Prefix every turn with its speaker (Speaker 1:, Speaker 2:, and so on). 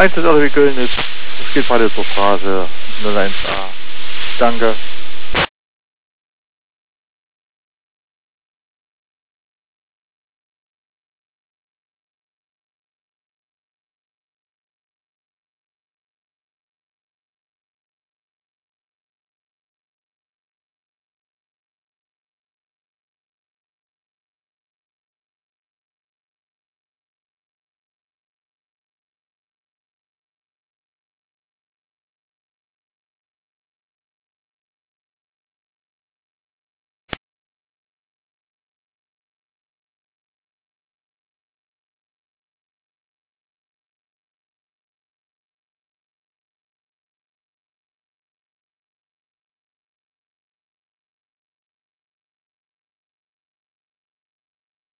Speaker 1: 1 ist also wie Köln ist. Es geht weiter zur Straße 01A. Danke.